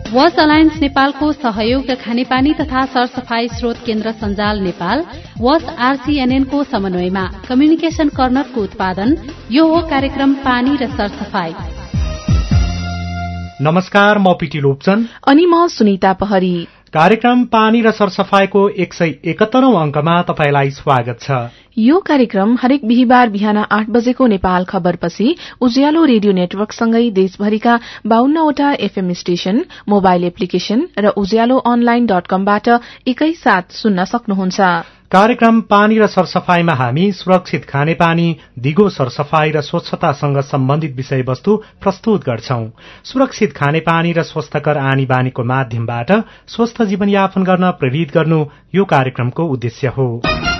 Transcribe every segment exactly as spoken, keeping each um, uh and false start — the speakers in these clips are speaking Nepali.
वस अलायन्स नेपालको सहयोग र खानेपानी तथा सरसफाई स्रोत केन्द्र सञ्जाल नेपाल, वस आरसीएनएन को समन्वयमा कम्युनिकेशन कर्नरको उत्पादन। यो हो कार्यक्रम पानी र सरसफाई। नमस्कार, म पिटी लोप्चन अनि म सुनिता पहरी। कार्यक्रम पानी र सरसफाईको एक सय एकहत्तरौं अंकमा तपाईलाई स्वागत छ। यो कार्यक्रम हरेक बिहिबार बिहान आठ बजेको नेपाल खबरपछि उज्यालो रेडियो नेटवर्कसँगै देशभरिका बाहन्नवटा एफएम स्टेशन, मोबाइल एप्लिकेशन र उज्यालो अनलाइन डट कमबाट एकैसाथ सुन्न सक्नुहुन्छ। कार्यक्रम पानी र सरसफाईमा हामी सुरक्षित खानेपानी, दिगो सरसफाई र स्वच्छतासँग सम्बन्धित विषयवस्तु प्रस्तुत गर्छौं। सुरक्षित खानेपानी र स्वस्थकर आनी बानीको माध्यमबाट स्वस्थ जीवनयापन गर्न प्रेरित गर्नु यो कार्यक्रमको उद्देश्य हो।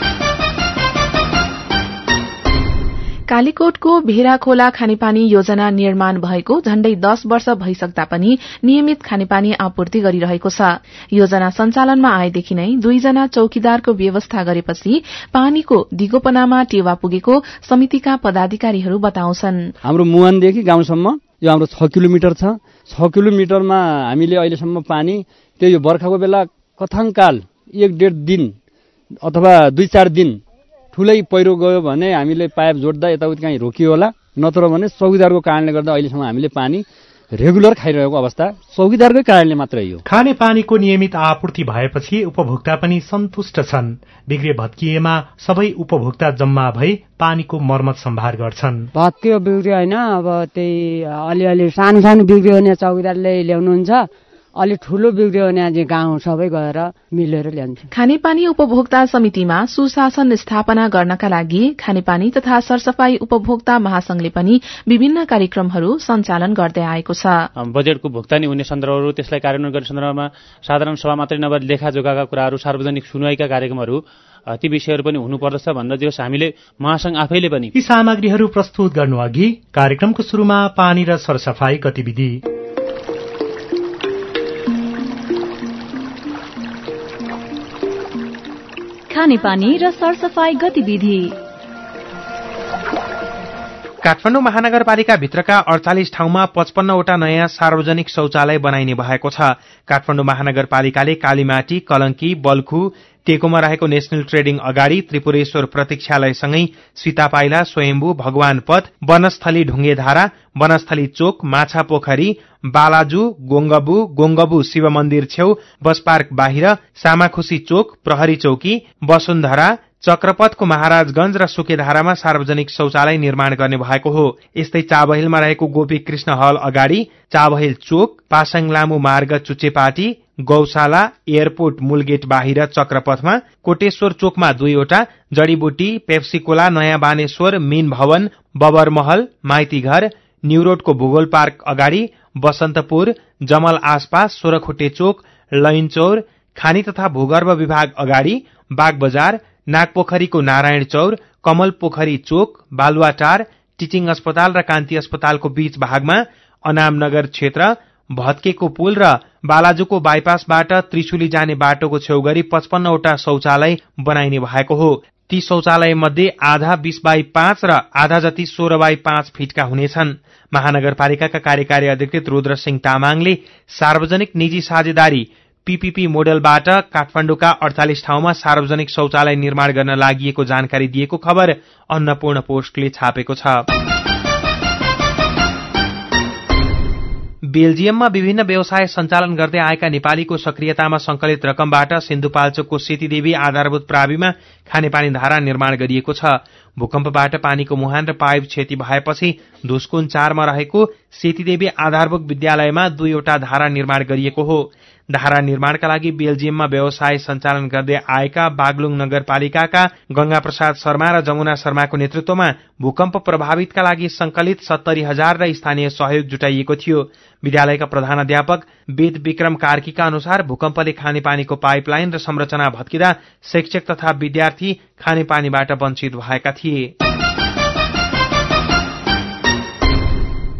कालीकोटको भेरा खोला खानेपानी योजना निर्माण भएको झण्डै दश वर्ष भइसक्दा पनि नियमित खानेपानी आपूर्ति गरिरहेको छ। योजना सञ्चालनमा आएदेखि नै दुईजना चौकीदारको व्यवस्था गरेपछि पानीको दिगोपनामा टेवा पुगेको समितिका पदाधिकारीहरू बताउँछन्। हाम्रो मुहानदेखि गाउँसम्म यो हाम्रो छ किलोमिटर छ। छ किलोमिटरमा हामीले अहिलेसम्म पानी त्यो यो बर्खाको बेला कथाङकाल एक डेढ दिन अथवा दुई चार दिन ठूलै पहिरो गयो भने हामीले पाइप जोड्दा यताउति कहीँ रोकियो होला, नत्र भने चौकीदारको कारणले गर्दा अहिलेसम्म हामीले पानी रेगुलर खाइरहेको अवस्था चौकीदारकै कारणले मात्रै हो। खाने पानीको नियमित आपूर्ति भएपछि उपभोक्ता पनि सन्तुष्ट छन्। बिग्रे भत्किएमा सबै उपभोक्ता जम्मा भई पानीको मर्मत सम्भार गर्छन्। भत्कियो बिग्रियो होइन, अब त्यही अलिअलि सानो सानो बिग्रियो भने चौकीदारले ल्याउनुहुन्छ, अलि ठूलो बिग्रियो भने आज गाउँ सबै गएर मिलेर ल्याउँछ। खानेपानी उपभोक्ता समितिमा सुशासन स्थापना गर्नका लागि खानेपानी तथा सरसफाई उपभोक्ता महासंघले पनि विभिन्न कार्यक्रमहरू सञ्चालन गर्दै आएको छ। बजेटको भुक्तानी हुने सन्दर्भहरू, त्यसलाई कार्यान्वयन गर्ने सन्दर्भमा साधारण सभा मात्रै नभएर लेखाजोखाका कुराहरू, सार्वजनिक सुनवाईका कार्यक्रमहरू, ती विषयहरू पनि हुनुपर्दछ भन्न दियोस्। हामीले महासंघ आफैले पनि यी सामग्रीहरू प्रस्तुत गर्नु अघि कार्यक्रमको शुरूमा पानी र सरसफाई गतिविधि। खानेपानी र सरसफाई गतिविधि। काठमाडौँ महानगरपालिका भित्रका अडचालिस ठाउँमा पचपन्नवटा नयाँ सार्वजनिक शौचालय बनाइने भएको छ। काठमाडौँ महानगरपालिकाले कालीमाटी, कलंकी, बल्खु, टेकोमा रहेको नेशनल ट्रेडिङ अगाडि, त्रिपुरेश्वर प्रतीक्षालयसँगै सीतापाइला, स्वयम्भू, भगवान पथ, वनस्थली ढुङ्गेधारा, वनस्थली चोक, माछा पोखरी, बालाजु, गोङ्गबु, गोङ्गबु शिव मन्दिर छेउ, बस पार्क बाहिर, सामाखुसी चोक, प्रहरी चौकी, वसुन्धरा, चक्रपथको महाराजगंज र सुकेधारामा सार्वजनिक शौचालय निर्माण गर्ने भएको हो। यस्तै चाबहिलमा रहेको गोपी कृष्ण हल अगाडि, चाबहिल चोक, पासाङ लामू मार्ग चुच्चेपाटी, गौशाला, एयरपोर्ट मूलगेट बाहिर चक्रपथमा, कोटेश्वर चोकमा दुईवटा, जडीबुटी, पेप्सीकोला, नयाँ बानेश्वर, मीन भवन, बबर महल, माइती घर, न्यू रोडको भूगोल पार्क अगाडि, बसन्तपुर, जमल आसपास, सोह्रखुट्टे चोक, लैनचौर, खानी तथा भूगर्भ विभाग अगाडि, बाग बजार, नागपोखरीको नारायण चौर, कमल पोखरी चोक, बालुवाटार, टिचिङ अस्पताल र कान्ति अस्पतालको बीच भागमा, अनामनगर क्षेत्र, भत्केको पुल र बालाजुको बाइपासबाट त्रिशुली जाने बाटोको छेउ गरी पचपन्नवटा शौचालय बनाइने भएको हो। ती शौचालय मध्ये आधा बीस बाई पाँच र आधा जति सोह्र बाई पाँच फिटका हुनेछन्। महानगरपालिकाका कार्यकारी अधिकृत रुद्र सिंह तामाङले सार्वजनिक निजी साझेदारी पीपीपी मोडलबाट काठमाडौँका अडचालिस ठाउँमा सार्वजनिक शौचालय निर्माण गर्न लागि जानकारी दिएको खबर अन्नपूर्ण पोस्टले छापेको छ। बेल्जियममा विभिन्न व्यवसाय सञ्चालन गर्दै आएका नेपालीको सक्रियतामा संकलित रकमबाट सिन्धुपाल्चोकको सेतीदेवी आधारभूत प्राविमा खानेपानी धारा निर्माण गरिएको छ। भूकम्पबाट पानीको मुहान र पाइप क्षति भएपछि धुस्कुन चारमा रहेको सेतीदेवी आधारभूत विद्यालयमा दुईवटा धारा निर्माण गरिएको हो। धारा निर्माणका लागि बेल्जियममा व्यवसाय सञ्चालन गर्दै आएका बागलुङ नगरपालिकाका गंगा प्रसाद शर्मा र जमुना शर्माको नेतृत्वमा भूकम्प प्रभावितका लागि संकलित सत्तरी हजार र स्थानीय सहयोग जुटाइएको थियो। विद्यालयका प्रधानाध्यापक वेद विक्रम कार्कीका अनुसार भूकम्पले खानेपानीको पाइपलाइन र संरचना भत्किँदा शिक्षक तथा विद्यार्थी खानेपानीबाट वञ्चित भएका थिए।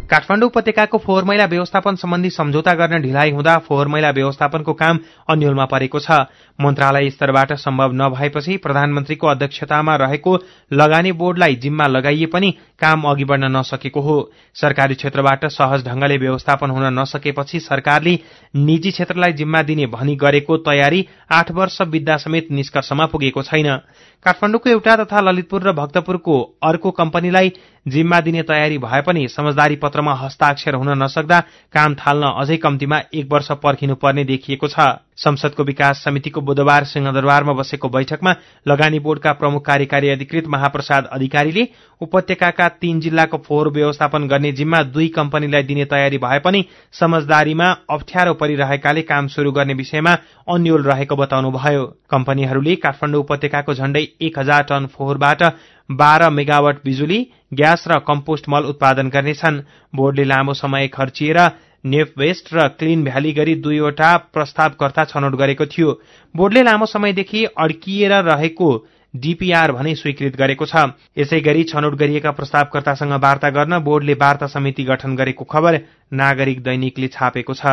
काठमाडौँ उपत्यकाको फोहोर मैला व्यवस्थापन सम्बन्धी सम्झौता गर्न ढिलाइ हुँदा फोहोर मैला व्यवस्थापनको काम अन्योलमा परेको छ। मन्त्रालय स्तरबाट सम्भव नभएपछि प्रधानमन्त्रीको अध्यक्षतामा रहेको लगानी बोर्डलाई जिम्मा लगाइए पनि काम अघि बढ्न नसकेको हो। सरकारी क्षेत्रबाट सहज ढंगले व्यवस्थापन हुन नसकेपछि सरकारले निजी क्षेत्रलाई जिम्मा दिने भनी गरेको तयारी आठ वर्ष बित्दा समेत निष्कर्षमा पुगेको छैन। काठमाडौँको एउटा तथा ललितपुर र भक्तपुरको अर्को कम्पनीलाई जिम्मा दिने तयारी भए पनि समझदारी पत्रमा हस्ताक्षर हुन नसक्दा काम थाल्न अझै कम्तीमा एक वर्ष पर्खिनुपर्ने देखिएको छ। संसदको विकास समितिको बुधबार सिंहदरबारमा बसेको बैठकमा लगानी बोर्डका प्रमुख कार्यकारी अधिकृत महाप्रसाद अधिकारीले उपत्यकाका तीन जिल्लाको फोहोर व्यवस्थापन गर्ने जिम्मा दुई कम्पनीलाई दिने तयारी भए पनि समझदारीमा अप्ठ्यारो परिरहेकाले काम शुरू गर्ने विषयमा अन्योल रहेको बताउनुभयो। कम्पनीहरूले काठमाडौँ उपत्यकाको झण्डै एक हजार टन फोहोरबाट बाह्र मेगावाट बिजुली, ग्यास र कम्पोस्ट मल उत्पादन गर्नेछन्। बोर्डले लामो समय खर्चिएर नेफवेस्ट र क्लिन भ्याली गरी दुईवटा प्रस्तावकर्ता छनौट गरेको थियो। बोर्डले लामो समयदेखि अड्किएर रहेको डीपीआर भने स्वीकृत गरेको छ। यसै गरी छनौट गरिएका प्रस्तावकर्तासँग वार्ता गर्न बोर्डले वार्ता समिति गठन गरेको खबर नागरिक दैनिकले छापेको छ।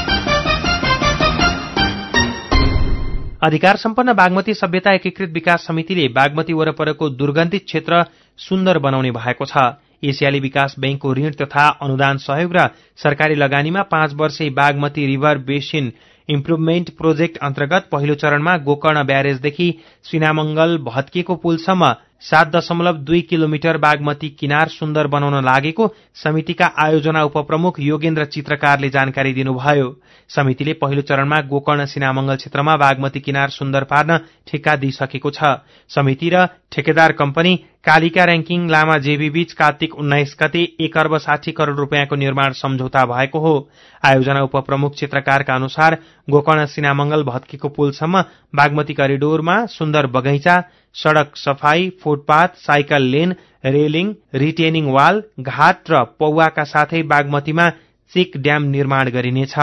अधिकार सम्पन्न बागमती सभ्यता एकीकृत विकास समितिले बागमती वरपरको दुर्गन्धित क्षेत्र सुन्दर बनाउने भएको छ। एसियाली विकास बैंकको ऋण तथा अनुदान सहयोग र सरकारी लगानीमा पाँच वर्षे Bagmati river basin improvement project अन्तर्गत पहिलो चरणमा गोकर्ण ब्यारेजदेखि सिनामंगल भत्किएको पुलसम्म सात दशमलव दुई किलोमिटर बागमती किनार सुन्दर बनाउन लागेको समितिका आयोजना उपप्रमुख योगेन्द्र चित्रकारले जानकारी दिनुभयो। समितिले पहिलो चरणमा गोकर्ण सिनामंगल क्षेत्रमा बागमती किनार सुन्दर पार्न ठेक्का दिइसकेको छ। समिति र ठेकेदार company Kalika ranking Lama JV बीच कार्तिक उन्नाइस गते एक अर्ब साठी करोड़ रूपियाँको निर्माण सम्झौता भएको हो। आयोजना उपप्रमुख चित्रकारका अनुसार गोकर्ण सिनामंगल भत्किएको पुलसम्म बागमती करिडोरमा सुन्दर बगैँचा, सड़क सफाई, footpath, cycle lane, railing, retaining wall, घाट र पौवाका साथै बागमतीमा चेक ड्याम निर्माण गरिनेछ।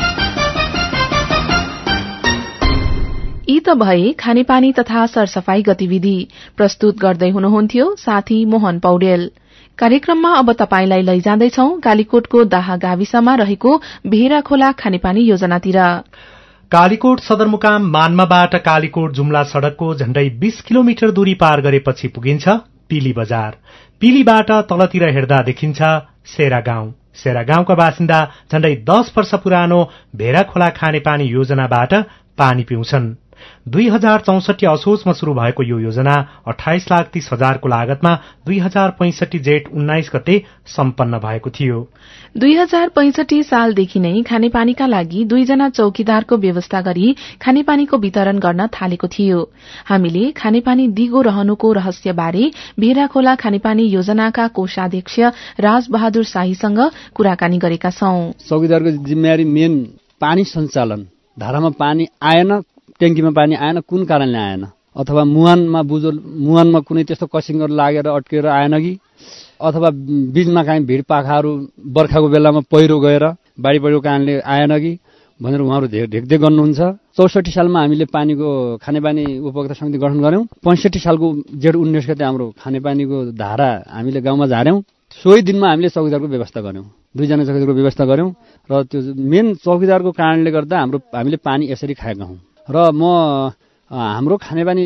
यी त भए खानेपानी तथा सरसफाई गतिविधि। प्रस्तुत गर्दै हुनुहुन्थ्यो साथी मोहन पौडेल। कार्यक्रममा अब तपाईंलाई लैजाँदैछौ कालीकोटको दाहा गाविसमा रहेको भेरा खोला खानेपानी योजनातिर। कालीकोट सदरमुकाम मान्माबाट कालीकोट जुम्ला सड़कको झण्डै बीस किलोमिटर दूरी पार गरेपछि पुगिन्छ पीली बजार। पीलीबाट तलतिर हेर्दा देखिन्छ सेरा गाउँ। सेरा गाउँका बासिन्दा झण्डै दस वर्ष पुरानो भेरा खोला खानेपानी योजनाबाट पानी पिउँछन्। दुई हजार चौसठी असोजमा शुरू भएको यो योजना अठाइस लाख तीस हजारको लागतमा दुई हजार पैंसठी जेठ उन्नाइस गते सम्पन्न भएको थियो। दुई हजार पैंसठी सालदेखि नै खानेपानीका लागि दुईजना चौकीदारको व्यवस्था गरी खानेपानीको वितरण गर्न थालेको थियो। हामीले खानेपानी दिगो रहनुको रहस्यबारे भेरा खोला खानेपानी योजनाका कोषाध्यक्ष राजबहादुर शाहीसँग कुराकानी गरेका छौं। चौकीदारको जिम्मेवारी मेन पानी सञ्चालन, धारामा पानी आएन, ट्याङ्कीमा पानी आएन, कुन कारणले आएन, अथवा मुहानमा बुझो मुहानमा कुनै त्यस्तो कसिङहरू लागेर अड्केर आएन कि, अथवा बीचमा काहीँ भिड पाखाहरू बर्खाको बेलामा पहिरो गएर बाढी पहिरो कारणले आएन कि भनेर उहाँहरू ढेक्दै गर्नुहुन्छ। चौसठी सालमा हामीले पानीको खानेपानी उपभोक्ता समिति गठन गर्यौं। पैंसठी सालको जेठ उन्नाइस गते हाम्रो खानेपानीको धारा हामीले गाउँमा झार्यौं। सोही दिनमा हामीले चौकीदारको व्यवस्था गर्यौं, दुईजना चौकीदारको व्यवस्था गर्यौं र त्यो मेन चौकीदारको कारणले गर्दा हाम्रो हामीले पानी यसरी खाएका हौं। र म हाम्रो खानेपानी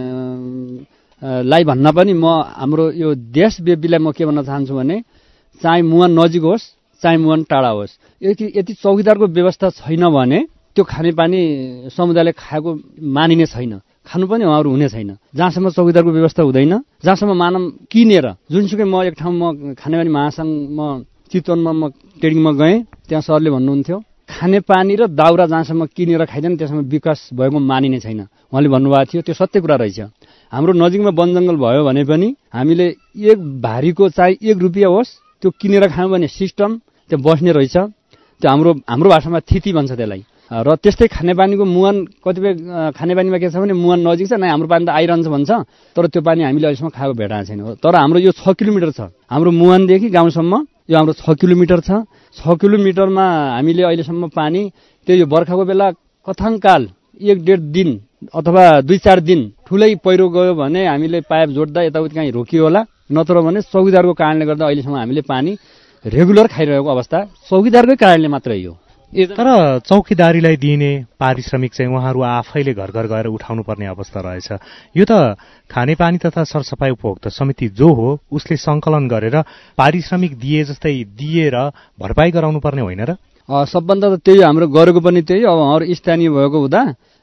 लाई भन्न पनि म हाम्रो यो देश व्यापीलाई म के भन्न चाहन्छु भने चाहे मुहान नजिक होस् चाहे मुहान टाढा होस्, यति यति चौकीदारको व्यवस्था छैन भने त्यो खानेपानी समुदायले खाएको मानिने छैन, खानु पनि उहाँहरू हुने छैन। जहाँसम्म चौकीदारको व्यवस्था हुँदैन, जहाँसम्म मानव किनेर जुनसुकै म एक ठाउँ म खानेपानी महासंघ म चितवनमा म ट्रेडिङमा गएँ, त्यहाँ सरले भन्नुहुन्थ्यो खानेपानी र दाउरा जहाँसम्म किनेर खाइदैन त्यसमा विकास भएको मानिने छैन उहाँले भन्नुभएको थियो। त्यो सत्य कुरा रहेछ। हाम्रो नजिकमा वनजङ्गल भयो भने पनि हामीले एक भारीको चाहिँ एक रुपियाँ होस् त्यो किनेर खायौँ भने सिस्टम त्यो बस्ने रहेछ। त्यो हाम्रो हाम्रो भाषामा थिति भन्छ त्यसलाई। र त्यस्तै खानेपानीको मुहान कतिपय खानेपानीमा के छ भने मुहान नजिक छ, नै हाम्रो पानी त आइरहन्छ भन्छ, तर त्यो पानी हामीले अहिलेसम्म खाएको भेटाएको छैन। तर हाम्रो यो छ किलोमिटर छ, हाम्रो मुहानदेखि गाउँसम्म यो हाम्रो छ किलोमिटर छ। छ किलोमिटरमा हामीले अहिलेसम्म पानी त्यो यो बर्खाको बेला कथाङ्काल एक डेढ दिन अथवा दुई चार दिन ठुलै पहिरो गयो भने हामीले पाइप जोड्दा यताउति काहीँ रोकियो होला, नत्र भने चौकीदारको कारणले गर्दा अहिलेसम्म हामीले पानी रेगुलर खाइरहेको अवस्था चौकीदारकै कारणले मात्रै हो। तर चौकीदारीलाई दिइने पारिश्रमिक चाहिँ उहाँहरू आफैले घर घर गएर उठाउनु पर्ने अवस्था रहेछ। यो त खानेपानी तथा सरसफाई उपभोक्ता समिति जो हो उसले सङ्कलन गरेर पारिश्रमिक दिए जस्तै दिएर भरपाई गराउनु पर्ने होइन र? सबभन्दा त त्यही हाम्रो गरेको पनि त्यही। अब हाम्रो स्थानीय भएको हुँदा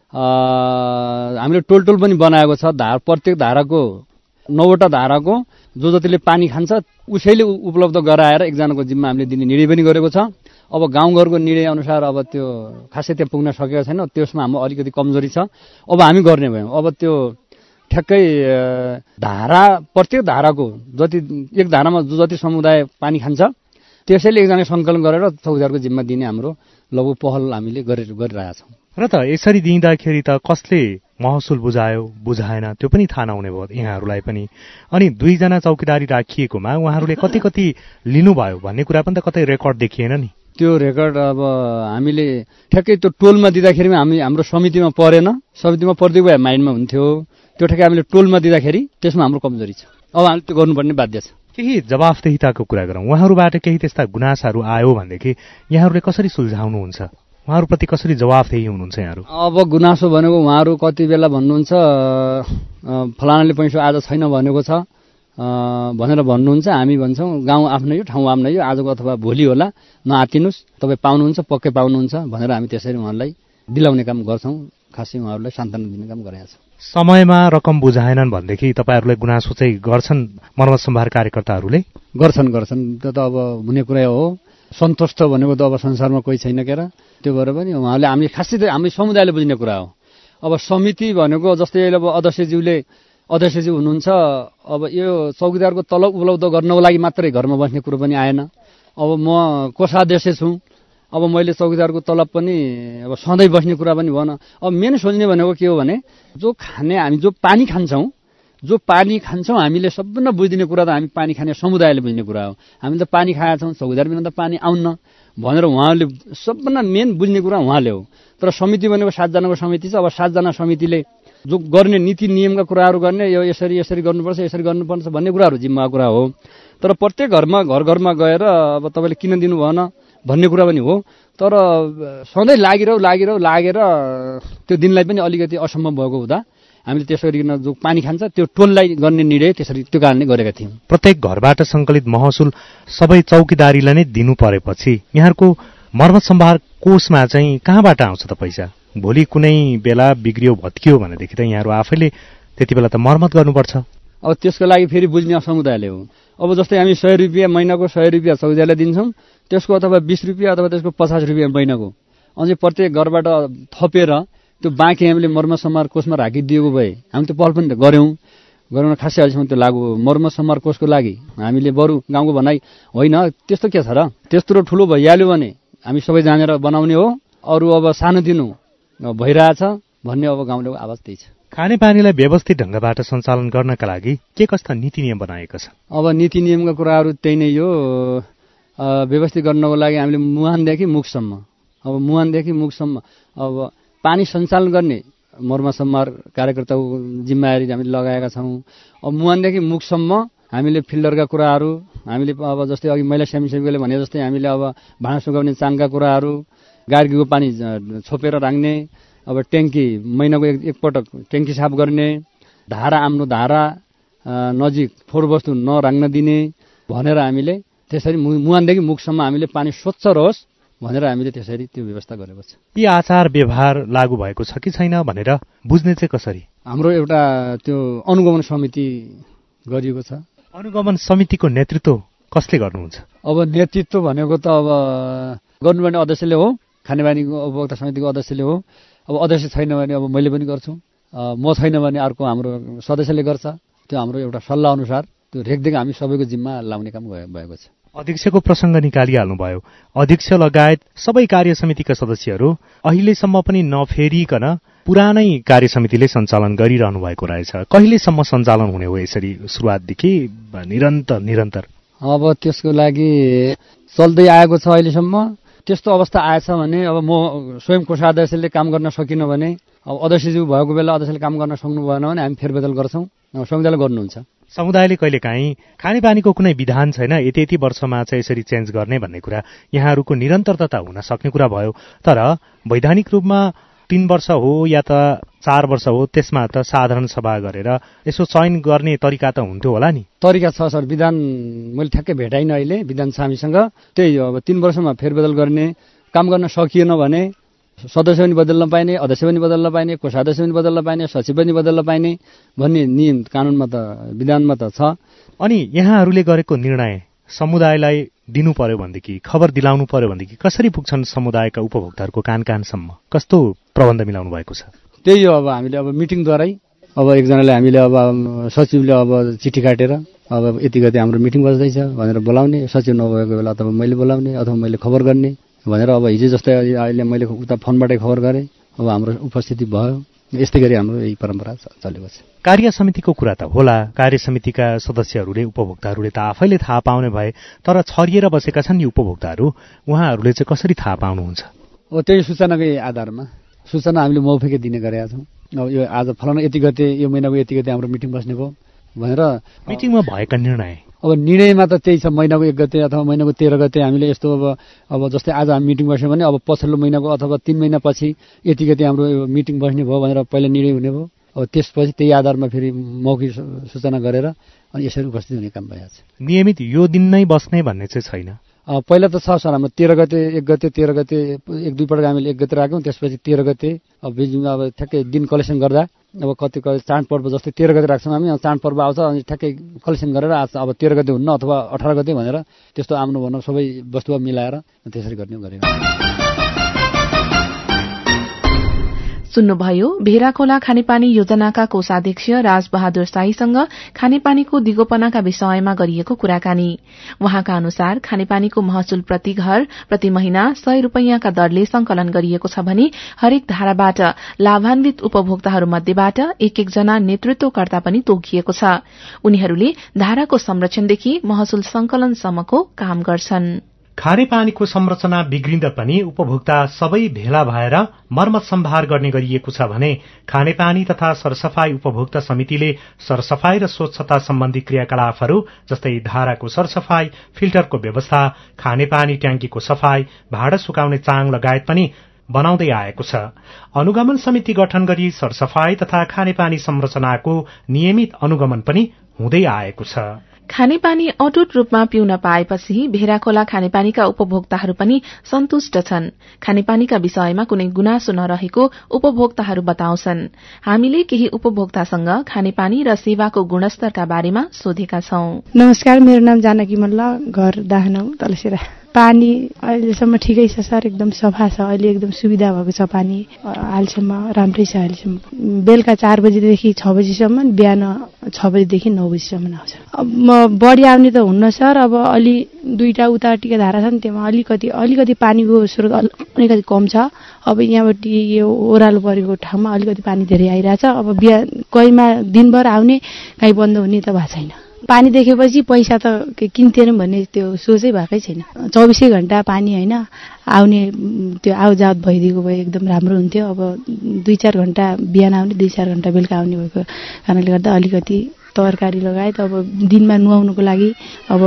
हामीले टोल टोल पनि बनाएको छ। धार प्रत्येक धाराको नौवटा धाराको जो जतिले पानी खान्छ उसैले उपलब्ध गराएर एकजनाको जिम्मा हामीले दिने निर्णय पनि गरेको छ। अब गाउँघरको निर्णय अनुसार अब त्यो खासै त्यहाँ पुग्न सकेको छैन, त्यसमा हाम्रो अलिकति कमजोरी छ। अब हामी गर्ने भयौँ। अब त्यो ठ्याक्कै धारा प्रत्येक धाराको जति एक धारामा जो जति समुदाय पानी खान्छ त्यसैले एकजना सङ्कलन गरेर चौकीदारको जिम्मा दिने हाम्रो लघु पहल हामीले गरेर गरिरहेका छौँ। र त यसरी दिँदाखेरि त कसले महसुल बुझायो बुझाएन त्यो पनि थाहा नहुने भयो यहाँहरूलाई पनि। अनि दुईजना चौकीदारी राखिएकोमा उहाँहरूले कति कति लिनुभयो भन्ने कुरा पनि त कतै रेकर्ड देखिएन नि? त्यो रेकर्ड अब हामीले ठ्याक्कै त्यो टोलमा दिँदाखेरि हामी हाम्रो समितिमा परेन, समितिमा पर्दै गए माइन्डमा हुन्थ्यो। त्यो ठ्याक्कै हामीले टोलमा दिँदाखेरि त्यसमा हाम्रो कमजोरी छ। अब हामीले त्यो गर्नुपर्ने बाध्य छ। केही जवाफदेहिताको कुरा गरौँ। उहाँहरूबाट केही त्यस्ता गुनासाहरू आयो भनेदेखि यहाँहरूले कसरी सुल्झाउनुहुन्छ? उहाँहरूप्रति कसरी जवाफदेही हुनुहुन्छ यहाँहरू? अब गुनासो भनेको उहाँहरू कति बेला भन्नुहुन्छ फलानाले पैसा आज छैन भनेको छ भनेर भन्नुहुन्छ। हामी भन्छौँ गाउँ आफ्नै हो, ठाउँ आफ्नै हो, आजको अथवा भोलि होला, नआतिनुहोस्, तपाईँ पाउनुहुन्छ पक्कै पाउनुहुन्छ भनेर हामी त्यसरी उहाँलाई दिलाउने काम गर्छौँ। खासै उहाँहरूलाई सान्त्वना दिने काम गरेका छौँ। समयमा रकम बुझाएनन् भनेदेखि तपाईँहरूलाई गुनासो चाहिँ गर्छन् मर्मत सम्भार कार्यकर्ताहरूले? गर्छन् गर्छन् त्यो त अब हुने कुरा हो। सन्तुष्ट भनेको त अब संसारमा कोही छैन के र। त्यो भएर पनि उहाँले हामी खासै त हामी समुदायले बुझ्ने कुरा हो। अब समिति भनेको जस्तै अब अध्यक्षज्यूले अध्यक्षज्यू हुनुहुन्छ, अब यो चौकीदारको तलब उपलब्ध गर्नको लागि मात्रै घरमा बस्ने कुरो पनि आएन। अब म कोषाध्यक्ष छु, अब मैले चौकीदारको तलब पनि अब सधैँ बस्ने कुरा पनि भएन। अब मेन सोच्ने भनेको के हो भने जो खाने हामी जो पानी खान्छौँ जो पानी खान्छौँ हामीले सबभन्दा बुझिदिने कुरा त हामी पानी खाने समुदायले बुझ्ने कुरा हो। हामीले त पानी खाएका छौँ, चौकीदार बिना त पानी आउन्न भनेर उहाँले सबभन्दा मेन बुझ्ने कुरा उहाँले हो। तर समिति भनेको सातजनाको समिति छ। अब सातजना समितिले जो गर्ने नीति नियमका कुराहरू गर्ने, यो यसरी यसरी गर्नुपर्छ यसरी गर्नुपर्छ भन्ने कुराहरू जिम्मा कुरा हो। तर प्रत्येक घरमा घर घरमा गएर अब तपाईँले किन दिनु भएन भन्ने कुरा पनि हो। तर सधैँ लागिरह लागिरह लागेर त्यो दिनलाई पनि अलिकति असम्भव भएको हुँदा हामीले त्यसरी जो पानी खान्छ त्यो टोललाई गर्ने निर्णय त्यसरी त्यो कारणले गरेका थियौँ। प्रत्येक घरबाट सङ्कलित महसुल सबै चौकीदारीलाई नै दिनु परेपछि यहाँहरूको मर्मत सम्भार कोषमा चाहिँ कहाँबाट आउँछ त पैसा? भोलि कुनै बेला बिग्रियो भत्कियो भनेदेखि त यहाँहरू आफैले त्यति बेला त मर्मत गर्नुपर्छ। अब त्यसको लागि फेरि बुझ्ने समुदायले हो। अब जस्तै हामी सय रुपियाँ महिनाको सय रुपियाँ चौकीदारलाई दिन्छौँ, त्यसको अथवा बिस रुपियाँ अथवा त्यसको पचास रुपियाँ महिनाको अझै प्रत्येक घरबाट थपेर त्यो बाँकी हामीले मर्मत सम्भार कोषमा राखिदिएको भए हामी त्यो पहल पनि त गऱ्यौँ गराउन खासै अहिलेसम्म त्यो लागु मर्मत सम्भार कोषको लागि हामीले बरु गाउँको भनाइ होइन त्यस्तो के छ र, त्यत्रो ठुलो भइहाल्यो भने हामी सबै जानेर बनाउने हो, अरू अब सानोतिनो भइरहेछ भन्ने अब गाउँलेको आवाज त्यही छ। खानेपानीलाई व्यवस्थित ढङ्गबाट सञ्चालन गर्नका लागि के कस्ता नीति नियम बनाएका छ? अब नीति नियमका कुराहरू त्यही नै हो। व्यवस्थित गर्नको लागि हामीले मुहानदेखि मुखसम्म अब मुहानदेखि मुखसम्म अब पानी सञ्चालन गर्ने मर्मत सम्भार कार्यकर्ताको जिम्मेवारी हामीले लगाएका छौँ। अब मुहानदेखि मुखसम्म हामीले फिल्टरका कुराहरू हामीले अब जस्तै अघि महिला स्वयंसेवीले भने जस्तै हामीले अब भाँडा सुकाउने चाङका कुराहरू, गार्गीको पानी छोपेर राख्ने, अब ट्याङ्की महिनाको एक एकपटक ट्याङ्की साफ गर्ने, धारा आफ्नो धारा नजिक फोहोर वस्तु नराख्न दिने भनेर हामीले त्यसरी मुहानदेखि मुखसम्म हामीले पानी स्वच्छ रहोस् भनेर हामीले त्यसरी त्यो व्यवस्था गरेको छ। यी आचार व्यवहार लागू भएको छ कि छैन भनेर बुझ्ने चाहिँ कसरी? हाम्रो एउटा त्यो अनुगमन समिति गरिएको छ। अनुगमन समितिको नेतृत्व कसले गर्नुहुन्छ? अब नेतृत्व भनेको त अब गर्नुपर्ने अध्यक्षले हो, खानेपानीको उपभोक्ता समितिको अध्यक्षले हो। अब अध्यक्ष छैन भने अब मैले पनि गर्छु, म छैन भने अर्को हाम्रो सदस्यले गर्छ। त्यो हाम्रो एउटा सल्लाह अनुसार त्यो रेखदेख हामी सबैको जिम्मा लाउने काम भएको छ। अध्यक्षको प्रसङ्ग निकालिहाल्नुभयो। अध्यक्ष लगायत सबै कार्य समितिका सदस्यहरू अहिलेसम्म पनि नफेरिकन पुरानै कार्य समितिले सञ्चालन गरिरहनु भएको रहेछ। कहिलेसम्म सञ्चालन हुने हो यसरी सुरुवातदेखि निरन्तर निरन्तर? अब त्यसको लागि चल्दै आएको छ अहिलेसम्म। त्यस्तो अवस्था आएछ भने अब म स्वयं कोषाध्यक्षले काम गर्न सकिनँ भने अब अध्यक्षज्यू भएको बेला अध्यक्षले काम गर्न सक्नु भएन भने हामी फेरबदल गर्छौँ, संविधानले गर्नुहुन्छ। समुदायले कहिलेकाहीँ खानेपानीको कुनै विधान छैन, यति यति वर्षमा चाहिँ यसरी चेन्ज गर्ने भन्ने कुरा यहाँहरूको निरन्तरता हुन सक्ने कुरा भयो। तर वैधानिक रूपमा तीन वर्ष हो या त चार वर्ष हो, त्यसमा त साधारण सभा गरेर यसो चयन गर्ने तरिका त हुन्थ्यो होला नि? तरिका छ सर, विधान मैले ठ्याक्कै भेटाइनँ अहिले विधान छामीसँग। त्यही अब तीन वर्षमा फेरबदल गर्ने काम गर्न सकिएन भने सदस्य पनि बदल्न पाइने, अध्यक्ष पनि बदल्न पाइने, कोषाध्यक्ष पनि बदल्न पाइने, सचिव पनि बदल्न पाइने भन्ने नियम कानूनमा त विधानमा त छ। अनि यहाँहरूले गरेको निर्णय समुदायलाई दिनु पर्यो भनेदेखि, खबर दिलाउनु पर्यो भनेदेखि कसरी पुग्छन् समुदायका उपभोक्ताहरूको कान कानसम्म? कस्तो प्रबन्ध मिलाउनु भएको छ? त्यही हो, अब हामीले अब मिटिङद्वारै अब एकजनालाई हामीले अब सचिवले अब चिठी काटेर अब यति गते हाम्रो मिटिङ बस्दैछ भनेर बोलाउने, सचिव नभएको बेला अथवा मैले बोलाउने अथवा मैले खबर गर्ने भनेर अब हिजो जस्तै अहिले मैले उता फोनबाटै खबर गरेँ, अब हाम्रो उपस्थिति भयो। यस्तै गरी हाम्रो यही परम्परा चलेको छ। कार्य समितिको कुरा त होला, कार्य समितिका सदस्यहरूले उपभोक्ताहरूले त आफैले थाहा पाउने भए, तर छरिएर बसेका छन् नि उपभोक्ताहरू, उहाँहरूले चाहिँ कसरी थाहा पाउनुहुन्छ? अब त्यही सूचनाकै आधारमा सूचना हामीले मौखिकै दिने गरेका छौँ। अब यो आज फलाना यति गते यो महिनाको यति गते हाम्रो मिटिङ बस्ने भयो भनेर। मिटिङमा भएका निर्णय अब निर्णयमा त त्यही छ, महिनाको एक गते अथवा महिनाको तेह्र गते हामीले यस्तो अब अब जस्तै आज हामी मिटिङ बस्यौँ भने अब पछिल्लो महिनाको अथवा तीन महिनापछि यति गते हाम्रो मिटिङ बस्ने भयो भनेर पहिला निर्णय हुने भयो। अब त्यसपछि त्यही आधारमा फेरि मौखिक सूचना गरेर अनि यसरी उपस्थित हुने काम भइहाल्छ। नियमित यो दिन नै बस्ने भन्ने चाहिँ छैन? पहिला त छ सर, हाम्रो तेह्र गते एक गते तेह्र गते एक दुईपल्ट हामीले एक गते राख्यौँ, त्यसपछि तेह्र गते अब बिचमा अब ठ्याक्कै दिन कलेक्सन गर्दा अब कति कति चाडपर्व जस्तै तेह्र गते राख्छौँ हामी, चाडपर्व आउँछ अनि ठ्याक्कै कलेक्सन गरेर आज अब तेह्र गते हुन्न अथवा अठार गते भनेर त्यस्तो आउनु भन्न सबै वस्तु मिलाएर त्यसरी गर्ने गरेको। सुन्नुभयो भेराखोला खानेपानी योजनाका कोषाध्यक्ष राजबहादुर शाहीसँग खानेपानीको दिगोपनाका विषयमा गरिएको कुराकानी। उहाँका अनुसार खानेपानीको महसुल प्रति घर प्रति महिना सय रूपियाँका दरले संकलन गरिएको छ भने हरेक धाराबाट लाभान्वित उपभोक्ताहरू मध्येबाट एक एकजना नेतृत्वकर्ता पनि तोकिएको छ। उनीहरूले धाराको संरक्षणदेखि महसुल संकलनसम्मको काम गर्छन्। खानेपानीको संरचना बिग्रिँदा पनि उपभोक्ता सबै भेला भएर मर्मत सम्भार गर्ने गरिएको छ भने खानेपानी तथा सरसफाई उपभोक्ता समितिले सरसफाई र स्वच्छता सम्बन्धी क्रियाकलापहरू जस्तै धाराको सरसफाई, फिल्टरको व्यवस्था, खानेपानी ट्याङ्कीको सफाई, भाँडा सुकाउने चाङ लगायत पनि बनाउँदै आएको छ। अनुगमन समिति गठन गरी सरसफाई तथा खानेपानी संरचनाको नियमित अनुगमन पनि हुँदै आएको छ। खानेपानी अटुट रूपमा पिउन पाएपछि भेराखोला खानेपानीका उपभोक्ताहरू पनि सन्तुष्ट छन्। खानेपानीका विषयमा कुनै गुनासो नरहेको उपभोक्ताहरू बताउँछन्। हामीले केही उपभोक्तासँग खानेपानी र सेवाको गुणस्तरका बारेमा सोधेका छौं। नमस्कार, मेरो नाम जानकी मल्ल, घर दाहनौ तलसेरा। पानी अहिलेसम्म ठिकै छ सर, एकदम सफा छ, अहिले एकदम सुविधा भएको छ। पानी हालसम्म राम्रै छ। अहिलेसम्म बेलुका चार बजीदेखि छ बजीसम्म, बिहान छ बजीदेखि नौ बजीसम्म आउँछ। अब म बढी आउने त हुन्न सर, अब अलि दुईटा उता टिका धारा छ नि, त्यसमा अलिकति अलिकति पानीको स्रोत अलिकति कम छ। अब यहाँबाट यो ओह्रालो परेको ठाउँमा अलिकति पानी धेरै आइरहेछ। अब बिहान कहीँमा दिनभर आउने, कहीँ बन्द हुने त भएको छैन। पानी देखेपछि पैसा त किन्थेन भन्ने त्यो सोचै भएकै छैन। चौबिसै घण्टा पानी होइन आउने, त्यो आवजावत भइदिएको भए एकदम राम्रो हुन्थ्यो। अब दुई चार घण्टा बिहान आउने, दुई चार घण्टा बेलुका आउने भएको कारणले गर्दा अलिकति तरकारी लगायत अब दिनमा नुहाउनुको लागि अब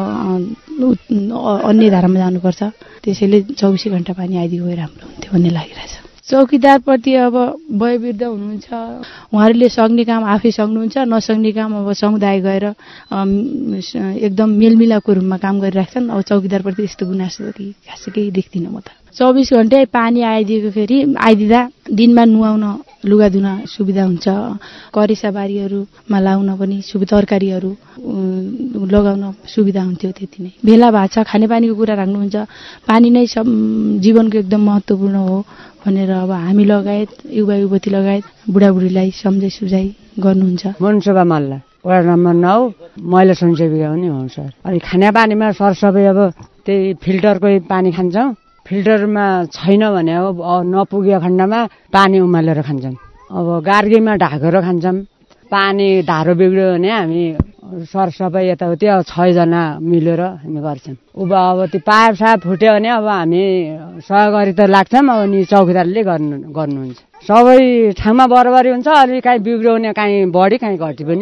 अन्य धारामा जानुपर्छ, त्यसैले चौबिसै घण्टा पानी आइदिएको भए राम्रो हुन्थ्यो भन्ने लागिरहेछ। चौकीदारप्रति अब वयोवृद्ध हुनुहुन्छ, उहाँहरूले सक्ने काम आफै सक्नुहुन्छ, नसक्ने काम अब समुदाय गएर एकदम मेलमिलापको रूपमा काम गरिराख्छन्। अब चौकीदारप्रति यस्तो गुनासो खासै केही देख्दिनँ म त। चौबिस घण्टै पानी आइदिएको फेरि आइदिँदा दिनमा नुहाउन, लुगा धुन सुविधा हुन्छ, करेसा बारीहरूमा लाउन पनि सुविधा, तरकारीहरू लगाउन सुविधा हुन्थ्यो। त्यति नै भेला भएको छ। खानेपानीको कुरा राख्नुहुन्छ, पानी नै सब जीवनको एकदम महत्त्वपूर्ण हो भनेर अब हामी लगायत युवा युवती लगायत बुढाबुढीलाई सम्झाइ सुझाइ गर्नुहुन्छ। मनसभा मल्ल, वार्ड नम्बर नौ, महिला संसेविका पनि हो सर। अनि खानेपानीमा सरसबै अब त्यही फिल्टरकै पानी खान्छौँ। फिल्टरमा छैन भने अब नपुगेको खण्डमा पानी उमालेर खान्छौँ। अब गार्गीमा ढाकेर खान्छौँ। पानी धारो बिग्रियो भने हामी सरसफाइ यताउति अब छजना मिलेर हामी गर्छौँ। अब अब त्यो पाइप साइप फुट्यो भने अब हामी सहकारी त लाग्छौँ, अब नि चौकीदारले गर्नु गर्नुहुन्छ। सबै ठाउँमा बराबरी हुन्छ, अलि काहीँ बिग्रियो भने काहीँ बढी काहीँ घटी पनि हुन्छ।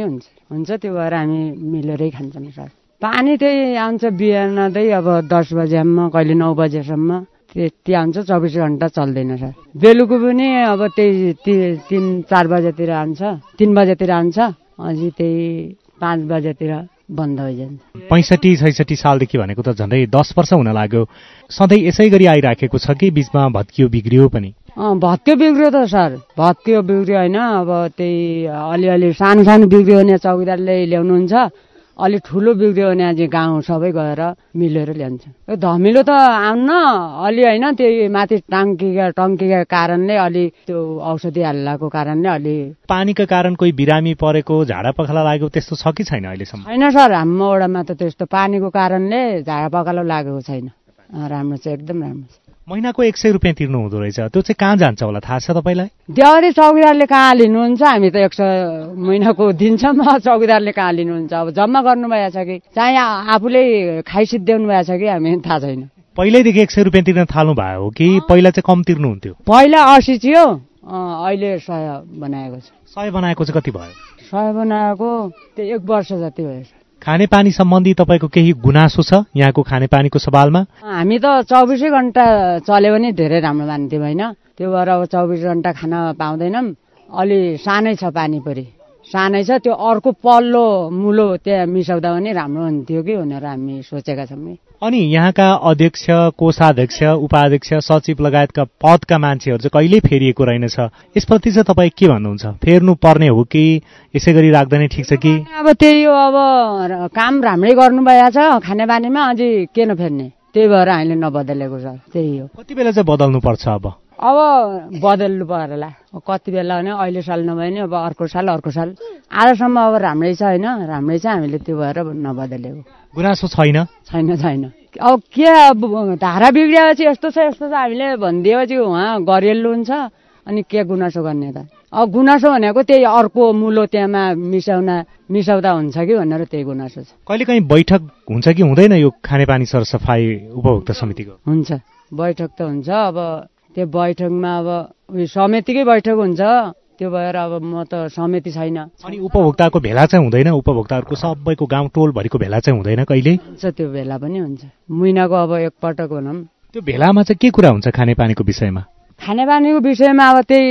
हुन्छ त्यो भएर हामी मिलेरै खान्छौँ सर। पानी त्यही आउँछ बिहानदै अब दस बजेसम्म कहिले नौ बजेसम्म त्यति आउँछ, चौबिस घन्टा चल्दैन सर। बेलुका पनि अब त्यही तिन चार बजेतिर आउँछ, तिन बजेतिर आउँछ, अझै त्यही पाँच बजेतिर बन्द भइजान्छ। पैँसठी छैसठी सालदेखि भनेको त झन्डै दस वर्ष हुन लाग्यो, सधैँ यसै गरी आइराखेको छ कि बीचमा भत्कियो बिग्रियो पनि? अँ भत्कियो बिग्रियो त सर, भत्कियो बिग्रियो होइन। अब त्यही अलिअलि सानो सानो बिग्रियो भने चौकीदारले ल्याउनुहुन्छ, अलि ठुलो बिग्रियो भने अझै गाउँ सबै गएर मिलेर ल्यान्छ। धमिलो त आउन्न अलि होइन, त्यही माथि टाङ्कीका टङ्कीका कारणले अलि त्यो औषधि हाल्लाको कारणले अलि। पानीका कारण कोही बिरामी परेको, झाडा पखाला लाग्यो त्यस्तो छ कि छैन अहिलेसम्म? होइन सर, हाम्रो वडामा त त्यस्तो पानीको कारणले झाडा पखाला लागेको छैन। राम्रो छ, एकदम राम्रो छ। महिनाको एक सय रुपियाँ तिर्नु हुँदो रहेछ, त्यो चाहिँ कहाँ जान्छ होला थाहा छ तपाईँलाई? देवारी चौकीदारले कहाँ लिनुहुन्छ, हामी त एक सय महिनाको दिन्छौँ, चौकीदारले कहाँ लिनुहुन्छ। अब जम्मा गर्नुभएको छ कि चाहे आफूले खाइसिद्ध्याउनु भएको छ कि हामी थाहा छैन। पहिल्यैदेखि एक सय रुपियाँ तिर्न थाल्नु भयो हो कि पहिला चाहिँ कम तिर्नुहुन्थ्यो? पहिला असी थियो, अहिले सय बनाएको छ। सय बनाएको चाहिँ कति भयो? सय बनाएको त्यो एक वर्ष जति भयो। खानेपानी सम्बन्धी तपाईँको केही गुनासो छ यहाँको खानेपानीको सवालमा? हामी त चौबिसै घन्टा चल्यो भने धेरै राम्रो मान्थ्यौँ होइन, त्यो भएर अब चौबिस घन्टा खान पाउँदैनौँ। अलि सानै छ पानी परि, सानै छ, त्यो अर्को पल्लो मुलो त्यहाँ मिसाउँदा पनि राम्रो हुन्थ्यो कि भनेर हामी सोचेका छौँ। अनि यहाँका अध्यक्ष, कोषाध्यक्ष, उपाध्यक्ष, सचिव लगायतका पदका मान्छेहरू चाहिँ कहिल्यै फेरिएको रहेनछ, यसप्रति चाहिँ तपाईँ के भन्नुहुन्छ? फेर्नु पर्ने हो कि यसै गरी राख्दा नै ठिक छ कि? अब त्यही हो, अब काम राम्रै गर्नुभएको छ खानेपानीमा, अझै के नफेर्ने, त्यही भएर हामीले नबदलेको छ। त्यही हो। कति बेला चाहिँ बदल्नु पर्छ अब? अब बदल्नु पर्ला, कति बेला भने अहिले साल नभए नि अब अर्को साल अर्को साल आजसम्म अब राम्रै छ होइन, राम्रै छ, हामीले त्यो भएर नबदलेको। गुनासो छैन? छैन छैन। अब के अब धारा बिग्रिएपछि यस्तो छ यस्तो छ हामीले भनिदिएपछि उहाँ गरिहाल्नु हुन्छ, अनि के गुनासो गर्ने त? अब गुनासो भनेको त्यही अर्को मुलो त्यहाँमा मिसाउन मिसाउँदा हुन्छ कि भनेर त्यही गुनासो छ। कहिले काहीँ बैठक हुन्छ कि हुँदैन यो खानेपानी सरसफाई उपभोक्ता समितिको? हुन्छ, बैठक त हुन्छ। अब त्यो बैठकमा अब उयो समितिकै बैठक हुन्छ, त्यो भएर अब म त समिति छैन। अनि उपभोक्ताको भेला चाहिँ हुँदैन? उपभोक्ताहरूको सबैको गाउँ टोलभरिको भेला चाहिँ हुँदैन कहिले? हुन्छ, त्यो भेला पनि हुन्छ, महिनाको अब एकपटक भनौँ। त्यो भेलामा चाहिँ के कुरा हुन्छ खानेपानीको विषयमा? खानेपानीको विषयमा अब त्यही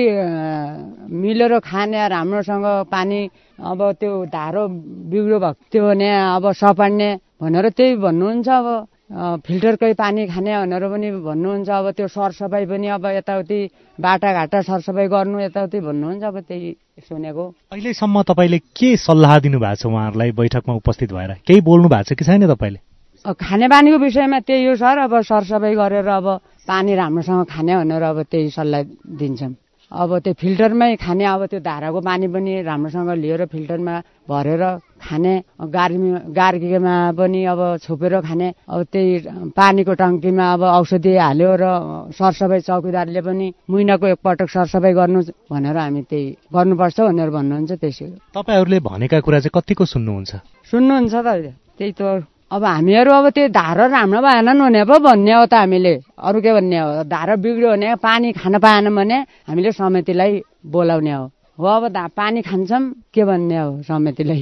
मिलेर खाने, राम्रोसँग पानी, अब त्यो धारो बिग्रो भएको थियो भने अब सपाड्ने भनेर त्यही भन्नुहुन्छ। अब फिल्टरकै पानी खाने भनेर पनि भन्नुहुन्छ। अब त्यो सरसफाइ पनि अब यताउति बाटाघाटा सरसफाइ गर्नु यताउति भन्नुहुन्छ। अब त्यही सुनेको। अहिलेसम्म तपाईँले के सल्लाह दिनुभएको छ उहाँहरूलाई बैठकमा उपस्थित भएर? केही बोल्नु भएको छ कि छैन तपाईँले? खानेपानीको विषयमा त्यही हो सर, अब सरसफाइ गरेर अब पानी राम्रोसँग खाने भनेर अब त्यही सल्लाह दिन्छौँ। अब त्यो फिल्टरमै खाने, अब त्यो धाराको पानी पनि राम्रोसँग लिएर फिल्टरमा भरेर खाने, गार्मी गार्कीमा पनि अब छोपेर खाने। अब त्यही पानीको टङ्कीमा अब औषधि हाल्यो र सरसफाइ चौकीदारले पनि महिनाको एकपटक सरसफाइ गर्नु भनेर हामी त्यही गर्नुपर्छ भनेर भन्नुहुन्छ। त्यसै तपाईँहरूले भनेका कुरा चाहिँ कतिको सुन्नुहुन्छ? सुन्नुहुन्छ त, त्यही त। अब हामीहरू अब त्यो धारा राम्रो भएन भने पो भन्ने हो त हामीले, अरू के भन्ने हो? धारा बिग्रियो भने पानी खान पाएन भने हामीले समितिलाई बोलाउने हो। हो अब पानी खान्छौँ के भन्ने हो समितिलाई?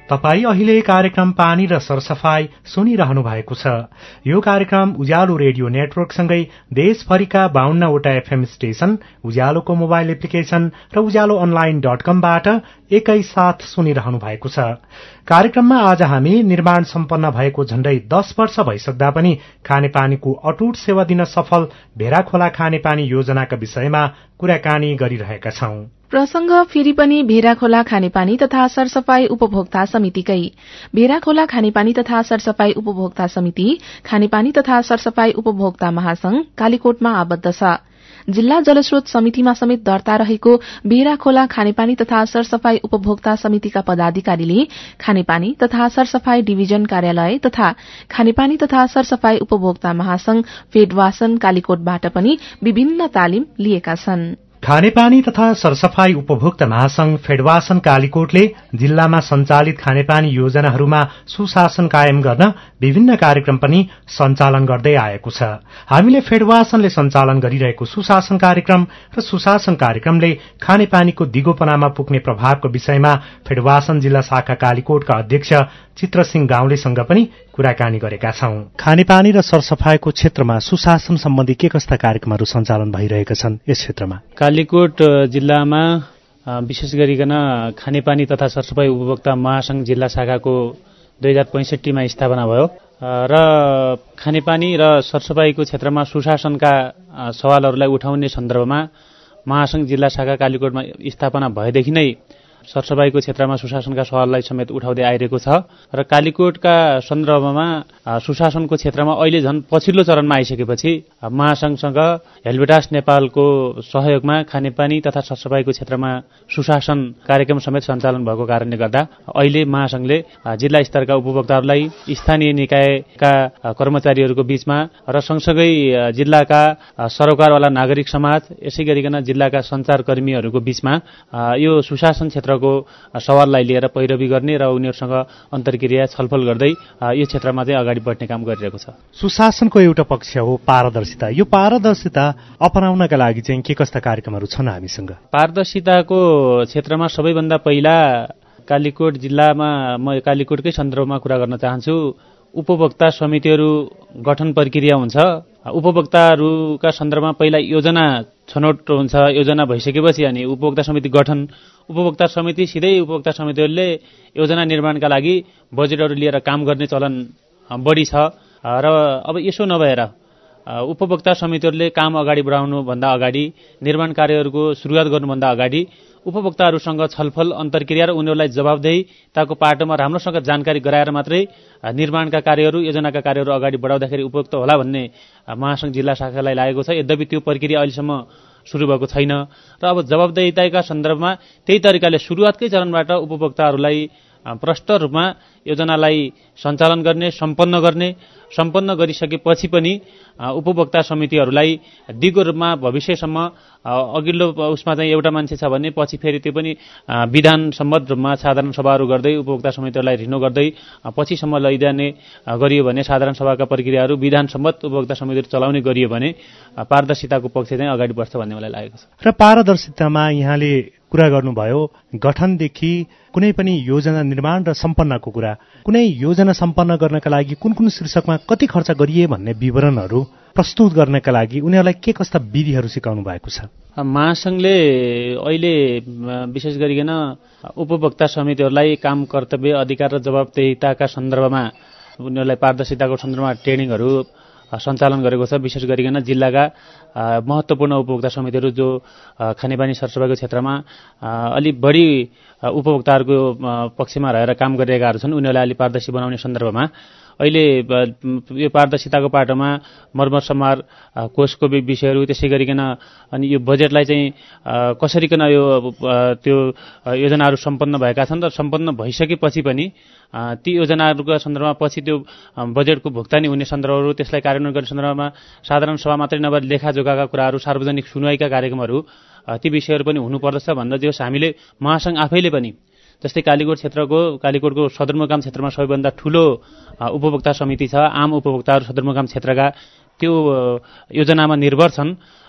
तपाई अहिले कार्यक्रम पानी र सरसफाई सुनिरहनु भएको छ। यो कार्यक्रम उज्यालो रेडियो नेटवर्कसँगै देशभरिका बाहन्नवटा एफएम स्टेशन, उज्यालोको मोबाइल एप्लिकेशन र उज्यालो अनलाइन डट कमबाट एकैसाथ सुनिरहनु भएको छ। कार्यक्रममा आज हामी निर्माण सम्पन्न भएको झण्डै दस वर्ष भइसक्दा पनि खानेपानीको अटुट सेवा दिन सफल भेराखोला खानेपानी योजनाका विषयमा कुराकानी गरिरहेका छौं। प्रसंग फेरि पनि भेराखोला खानेपानी तथा सरसफाई उपभोक्ता समितिकै। भेराखोला खानेपानी तथा सरसफाई उपभोक्ता समिति खानेपानी तथा सरसफाई उपभोक्ता महासंघ कालीकोटमा आबद्ध छ। जिल्ला जलस्रोत समितिमा समेत दर्ता रहेको भेराखोला खानेपानी तथा सरसफाई उपभोक्ता समितिका पदाधिकारीले खानेपानी तथा सरसफाई डिभिजन कार्यालय तथा खानेपानी तथा सरसफाई उपभोक्ता महासंघ फेडवासन कालीकोटबाट पनि विभिन्न तालिम लिएका छन्। खानेपानी तथा सरसफाई उपभोक्ता महासंघ फेडवासन कालीकोटले जिल्लामा सञ्चालित खानेपानी योजनाहरूमा सुशासन कायम गर्न विभिन्न कार्यक्रम पनि सञ्चालन गर्दै आएको छ। हामीले फेडवासनले सञ्चालन गरिरहेको सुशासन कार्यक्रम र सुशासन कार्यक्रमले खानेपानीको दिगोपनामा पुग्ने प्रभावको विषयमा फेडवासन जिल्ला शाखा कालीकोटका अध्यक्ष चित्रसिंह गाउँलेसँग पनि कुराकानी गरेका छौं। खानेपानी र सरसफाईको क्षेत्रमा सुशासन सम्बन्धी के कस्ता कार्यक्रमहरू सञ्चालन भइरहेका छन् यस क्षेत्रमा? कालीकोट जिल्लामा विशेष गरिकन खानेपानी तथा सरसफाई उपभोक्ता महासंघ जिल्ला शाखाको दुई हजार पैंसठीमा स्थापना भयो र खानेपानी र सरसफाईको क्षेत्रमा सुशासनका सवालहरूलाई उठाउने सन्दर्भमा महासंघ जिल्ला शाखा कालीकोटमा स्थापना भएदेखि नै सरसफाईको क्षेत्रमा सुशासनका सवाललाई समेत उठाउँदै आइरहेको छ र कालीकोटका सन्दर्भमा सुशासनको क्षेत्रमा अहिले झन् पछिल्लो चरणमा आइसकेपछि महासंघसँग हेल्वेटास नेपालको सहयोगमा खानेपानी तथा सरसफाईको क्षेत्रमा सुशासन कार्यक्रम समेत सञ्चालन भएको कारणले गर्दा अहिले महासंघले जिल्ला स्तरका उपभोक्ताहरूलाई स्थानीय निकायका कर्मचारीहरूको बीचमा र सँगसँगै जिल्लाका सरोकारवाला नागरिक समाज यसै गरिकन जिल्लाका सञ्चारकर्मीहरूको बीचमा यो सुशासन क्षेत्र सवाललाई लिएर पैरवी गर्ने र उनीहरूसँग अन्तर्क्रिया छलफल गर्दै यो क्षेत्रमा चाहिँ अगाडि बढ्ने काम गरिरहेको छ। सुशासनको एउटा पक्ष हो पारदर्शिता। यो पारदर्शिता अपनाउनका लागि चाहिँ के कस्ता कार्यक्रमहरू छन् हामीसँग? पारदर्शिताको क्षेत्रमा सबैभन्दा पहिला कालीकोट जिल्लामा म कालीकोटकै सन्दर्भमा कुरा गर्न चाहन्छु। उपभोक्ता समितिहरू गठन प्रक्रिया हुन्छ। उपभोक्ताहरूका सन्दर्भमा पहिला योजना छनौट हुन्छ। योजना भइसकेपछि अनि उपभोक्ता समिति गठन, उपभोक्ता समिति सिधै उपभोक्ता समितिहरूले योजना निर्माणका लागि बजेटहरू लिएर काम गर्ने चलन बढी छ र अब यसो नभएर उपभोक्ता समितिहरूले काम अगाडि बढाउनुभन्दा अगाडि, निर्माण कार्यहरूको सुरुवात गर्नुभन्दा अगाडि उपभोक्ताहरूसँग छलफल, अन्तर्क्रिया र उनीहरूलाई जवाबदेहीताको पाटोमा राम्रोसँग जानकारी गराएर मात्रै निर्माणका कार्यहरू, योजनाका कार्यहरू अगाडि बढाउँदाखेरि उपयुक्त होला भन्ने महासंघ जिल्ला शाखालाई लागेको छ। यद्यपि त्यो प्रक्रिया अहिलेसम्म सुरु भएको छैन र अब जवाबदेहीताका सन्दर्भमा त्यही तरिकाले सुरुवातकै चरणबाट उपभोक्ताहरूलाई प्रष्ट रूपमा योजनालाई सञ्चालन गर्ने, सम्पन्न गर्ने, सम्पन्न गरिसकेपछि पनि उपभोक्ता समितिहरूलाई दिगो रूपमा भविष्यसम्म अघिल्लो उसमा चाहिँ एउटा मान्छे छ भने पछि फेरि त्यो पनि विधान सम्मत रूपमा साधारण सभाहरू गर्दै उपभोक्ता समितिहरूलाई रिनो गर्दै पछिसम्म लैजाने गरियो भने, साधारण सभाका प्रक्रियाहरू विधान सम्मत उपभोक्ता समितिहरू चलाउने गरियो भने पारदर्शिताको पक्ष चाहिँ अगाडि बढ्छ भन्ने मलाई लागेको छ। र पारदर्शितामा यहाँले कुरा गर्नुभयो गठनदेखि कुनै पनि योजना निर्माण र सम्पन्नको कुरा, कुनै योजना सम्पन्न गर्नका लागि कुन कुन शीर्षकमा कति खर्च गरिए भन्ने विवरणहरू प्रस्तुत गर्नका लागि उनीहरूलाई के कस्ता विधिहरू सिकाउनु भएको छ? महासंघले अहिले विशेष गरिकन उपभोक्ता समितिहरूलाई काम, कर्तव्य, अधिकार र जवाबदेहिताका सन्दर्भमा उनीहरूलाई पारदर्शिताको सन्दर्भमा ट्रेनिङहरू सञ्चालन गरेको छ। विशेष गरिकन जिल्लाका महत्त्वपूर्ण उपभोक्ता समितिहरू जो खानेपानी सरसफाईको क्षेत्रमा अलि बढी उपभोक्ताहरूको पक्षमा रहेर काम गरिरहेकाहरू छन्, उनीहरूलाई अलि पारदर्शी बनाउने सन्दर्भमा अहिले यो पारदर्शिताको पाटोमा मर्मत सम्हार कोषको विषयहरू, त्यसै गरिकन अनि यो बजेटलाई चाहिँ कसरीकन यो त्यो योजनाहरू सम्पन्न भएका छन् र सम्पन्न भइसकेपछि पनि ती योजनाहरूका सन्दर्भमा पछि त्यो बजेटको भुक्तानी हुने सन्दर्भहरू, त्यसलाई कार्यान्वयन गर्ने सन्दर्भमा साधारण सभा मात्रै नभएर लेखाजोखाका कुराहरू, सार्वजनिक सुनवाईका कार्यक्रमहरू, ती विषयहरू पनि हुनुपर्दछ भन्दा जो हामीले महासंघ आफैले पनि जस्तै कालीकोट क्षेत्रको कालीकोटको सदरमुकाम क्षेत्रमा सबैभन्दा ठूलो उपभोक्ता समिति छ। आम उपभोक्ताहरू सदरमुकाम क्षेत्रका त्यो योजनामा निर्भर छन्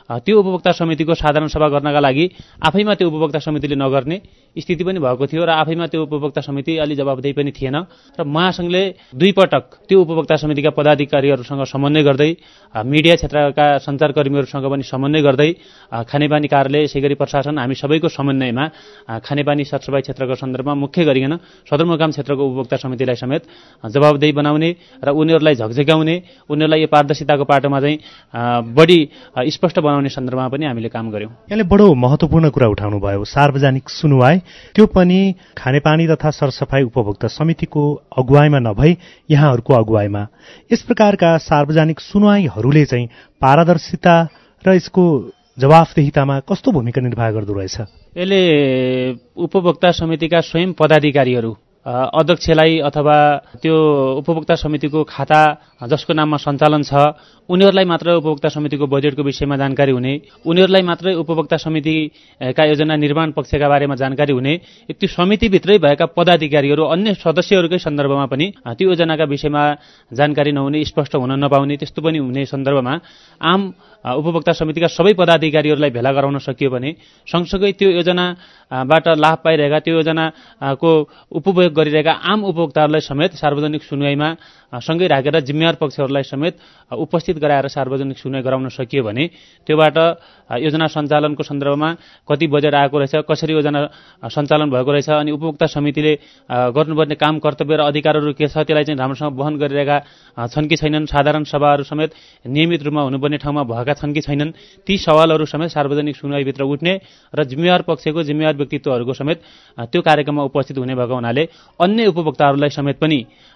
त्यो उपभोक्ता समितिको साधारण सभा गर्नका लागि आफैमा त्यो उपभोक्ता समितिले नगर्ने स्थिति पनि भएको थियो र आफैमा त्यो उपभोक्ता समिति अलि जवाबदेही पनि थिएन र महासंघले दुई पटक त्यो उपभोक्ता समितिका पदाधिकारीहरूसँग समन्वय गर्दै मिडिया क्षेत्रका सञ्चारकर्मीहरूसँग पनि समन्वय गर्दै खानेपानी कार्यालय यसै गरी प्रशासन हामी सबैको समन्वयमा खानेपानी सरसफाई क्षेत्रको सन्दर्भमा मुख्य गरिकन सदरमुकाम क्षेत्रको उपभोक्ता समितिलाई समेत जवाबदेही बनाउने र उनीहरूलाई झकझक्याउने उनीहरूलाई यो पारदर्शिताको पाटोमा चाहिँ बढी स्पष्ट बनाउने सन्दर्भमा पनि हामीले काम गर्यौं। यसले बडो महत्त्वपूर्ण कुरा उठाउनु भयो, सार्वजनिक सुनुवाई, त्यो पनि खानेपानी तथा सरसफाई उपभोक्ता समितिको अगुवाईमा नभई यहाँहरूको अगुवाईमा। यस प्रकारका सार्वजनिक सुनुवाईहरूले चाहिँ पारदर्शिता र यसको जवाफदेहितामा कस्तो भूमिका निर्वाह गर्दो रहेछ? यसले उपभोक्ता समितिका स्वयं पदाधिकारीहरू अध्यक्षलाई अथवा त्यो उपभोक्ता समितिको खाता जसको नाममा सञ्चालन छ उनीहरूलाई मात्र उपभोक्ता समितिको बजेटको विषयमा जानकारी हुने, उनीहरूलाई मात्रै उपभोक्ता समितिका योजना निर्माण पक्षका बारेमा जानकारी हुने, त्यो समितिभित्रै भएका पदाधिकारीहरू अन्य सदस्यहरूकै सन्दर्भमा पनि त्यो योजनाका विषयमा जानकारी नहुने, स्पष्ट हुन नपाउने, त्यस्तो पनि हुने सन्दर्भमा आम उपभोक्ता समितिका सबै पदाधिकारीहरूलाई भेला गराउन सकियो भने सँगसँगै त्यो योजनाबाट लाभ पाइरहेका, त्यो योजनाको उपभोग गरिरहेका आम उपभोक्ताहरूलाई समेत सार्वजनिक सुनवाईमा सँगै राखेर जिम्मेवार पक्षहरूलाई समेत उपस्थित गराएर सार्वजनिक सुनवाई गराउन सकियो भने त्योबाट योजना सञ्चालनको सन्दर्भमा कति बजेट आएको रहेछ, कसरी योजना सञ्चालन भएको रहेछ, अनि उपभोक्ता समितिले गर्नुपर्ने काम कर्तव्य र अधिकारहरू के छ त्यसलाई चाहिँ राम्रोसँग वहन गरिरहेका छन् कि छैनन्, साधारण सभाहरू समेत नियमित रूपमा हुनुपर्ने ठाउँमा भएका छन् कि छैनन्, ती सवालहरू समेत सार्वजनिक सुनवाईभित्र उठ्ने र जिम्मेवार पक्षको जिम्मेवार व्यक्तित्वहरूको समेत त्यो कार्यक्रममा उपस्थित हुने भएको हुनाले अन्य उपभोक्ताहरूलाई समेत पनि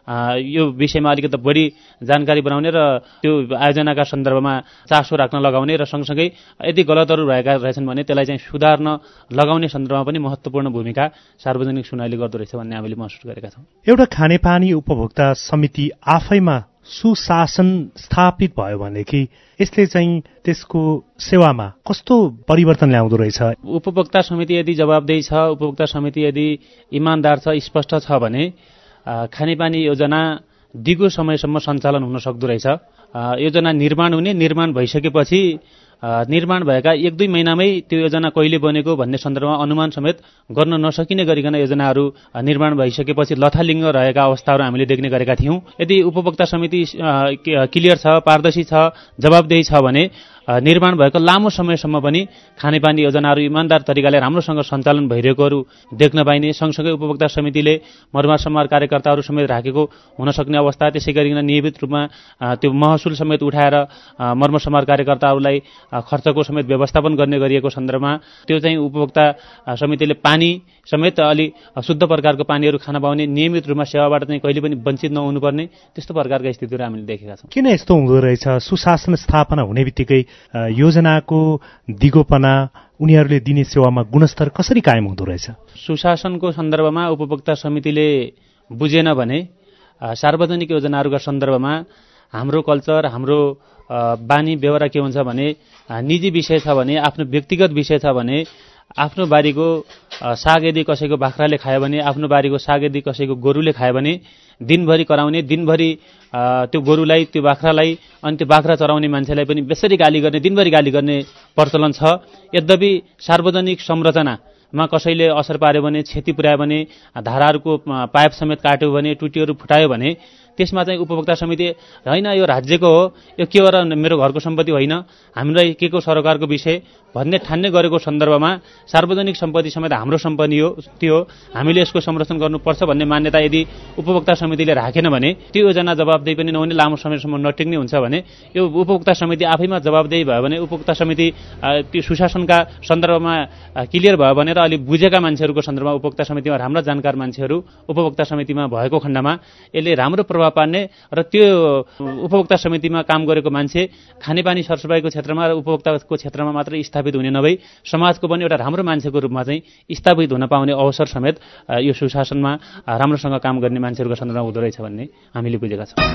यो विषयमा अलिकति बढी जानकारी बनाउने र त्यो आयोजनाका सन्दर्भमा चासो राख्न लगाउने र सँगसँगै यदि गलतहरू रहेका रहेछन् भने त्यसलाई चाहिँ सुधार्न लगाउने सन्दर्भमा पनि महत्त्वपूर्ण भूमिका सार्वजनिक सुनवाईले गर्दो रहेछ भन्ने हामीले महसुस गरेका छौँ। एउटा खानेपानी उपभोक्ता समिति आफैमा सुशासन स्थापित भयो भनेदेखि यसले चाहिँ त्यसको सेवामा कस्तो परिवर्तन ल्याउँदो रहेछ? उपभोक्ता समिति यदि जवाबदेही छ, उपभोक्ता समिति यदि इमान्दार छ, स्पष्ट छ भने खानेपानी योजना दिगो समयसम्म सञ्चालन हुन सक्दो रहेछ। योजना निर्माण हुने, निर्माण भइसकेपछि निर्माण भएका एक दुई महिनामै त्यो योजना कहिले बनेको भन्ने सन्दर्भमा अनुमान समेत गर्न नसकिने गरिकन योजनाहरू निर्माण भइसकेपछि लथालिङ्ग रहेका अवस्थाहरू हामीले देख्ने गरेका थियौँ। यदि उपभोक्ता समिति क्लियर छ, पारदर्शी छ, जवाबदेही छ भने निर्माण भएको लामो समयसम्म पनि खानेपानी योजनाहरू इमान्दार तरिकाले राम्रोसँग सञ्चालन भइरहेकोहरू देख्न पाइने, सँगसँगै उपभोक्ता समितिले मर्मत सम्हार कार्यकर्ताहरू समेत राखेको हुन सक्ने अवस्था, त्यसै गरिकन नियमित रूपमा त्यो महसुल समेत उठाएर मर्मत सम्हार कार्यकर्ताहरूलाई खर्चको समेत व्यवस्थापन गर्ने गरिएको सन्दर्भमा त्यो चाहिँ उपभोक्ता समितिले पानी समेत अलि शुद्ध प्रकारको पानीहरू खान पाउने, नियमित रूपमा सेवाबाट चाहिँ कहिले पनि वञ्चित नहुनुपर्ने, त्यस्तो प्रकारका स्थितिहरू हामीले देखेका छौँ। किन यस्तो हुँदो रहेछ? सुशासन स्थापना हुने बित्तिकै योजनाको दिगोपना, उनीहरूले दिने सेवामा गुणस्तर कसरी कायम हुँदो रहेछ? सुशासनको सन्दर्भमा उपभोक्ता समितिले बुझेन भने सार्वजनिक योजनाहरूका सन्दर्भमा हाम्रो कल्चर, हाम्रो बानी बेहोरा के हुन्छ भने निजी विषय छ भने, आफ्नो व्यक्तिगत विषय छ भने, आफ्नो बारीको साग यदि कसैको बाख्राले खायो भने, आफ्नो बारीको साग यदि कसैको गोरुले खायो भने दिनभरि कराउने, दिनभरि त्यो गोरुलाई, त्यो बाख्रालाई अनि त्यो बाख्रा चराउने मान्छेलाई पनि बेसरी गाली गर्ने, दिनभरि गाली गर्ने प्रचलन छ। यद्यपि सार्वजनिक संरचनामा कसैले असर पार्यो भने, क्षति पुर्यायो भने, धाराहरूको पाइप समेत काट्यो भने, टुटीहरू फुटायो भने त्यसमा चाहिँ उपभोक्ता समिति होइन यो राज्यको हो, यो के हो र मेरो घरको सम्पत्ति होइन, हामीलाई के को सरकारको विषय भन्ने ठान्ने गरेको सन्दर्भमा सार्वजनिक सम्पत्ति समेत हाम्रो सम्पत्ति हो, त्यो हामीले यसको संरक्षण गर्नुपर्छ भन्ने मान्यता यदि उपभोक्ता समितिले राखेन भने त्यो योजना जवाबदेही पनि नहुने, लामो समयसम्म नटिक्ने हुन्छ भने यो उपभोक्ता समिति आफैमा जवाबदेही भयो भने, उपभोक्ता समिति त्यो सुशासनका सन्दर्भमा क्लियर भयो भने र अलि बुझेका मान्छेहरूको सन्दर्भमा उपभोक्ता समितिमा राम्रा जानकार मान्छेहरू उपभोक्ता समितिमा भएको खण्डमा यसले राम्रो प्रभाव पार्ने र त्यो उपभोक्ता समितिमा काम गरेको मान्छे खानेपानी सरसफाईको क्षेत्रमा र उपभोक्ताको क्षेत्रमा मात्र स्थापित हुने नभई समाजको पनि एउटा राम्रो मान्छेको रूपमा चाहिँ स्थापित हुन पाउने अवसर समेत यो सुशासनमा राम्रोसँग काम गर्ने मान्छेहरूको सन्दर्भमा हुँदो रहेछ भन्ने हामीले बुझेका छौँ।